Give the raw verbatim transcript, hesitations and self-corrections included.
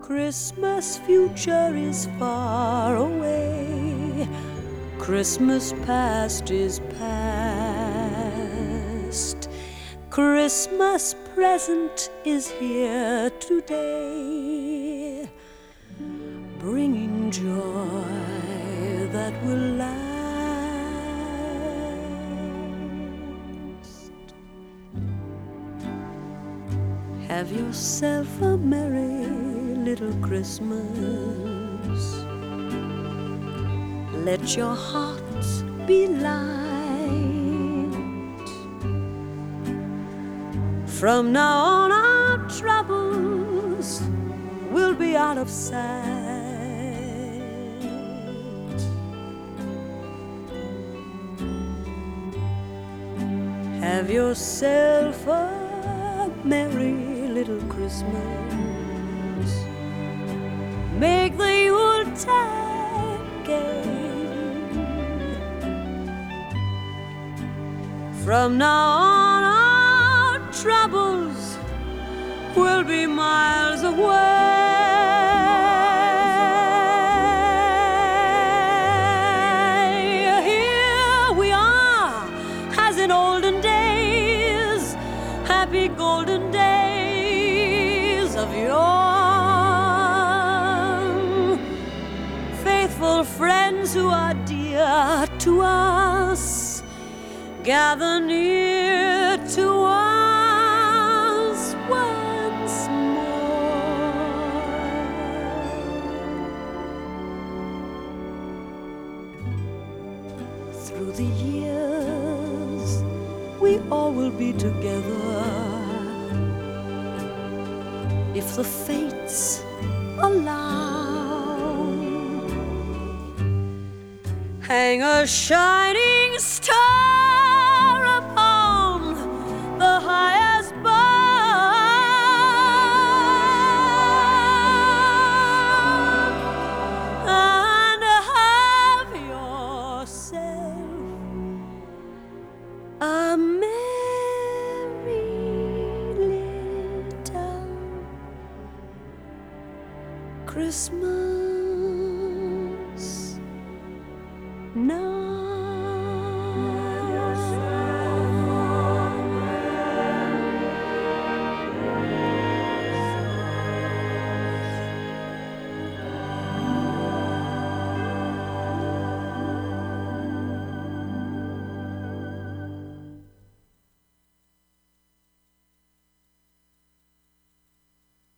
Christmas future is far away. Christmas past is past. Christmas present is here today, bringing joy that will last. Have yourself a merry little Christmas. Let your heart be light. From now on our troubles will be out of sight. Have yourself a merry little Christmas. Make the Yuletide gay. From now on our troubles will be miles away. Here we are, as in olden days, happy golden days of yore. Friends who are dear to us gather near to us once more. Through the years we all will be together, if the fates allow. Hang a shining star upon the highest bough, and have yourself a merry little Christmas. No.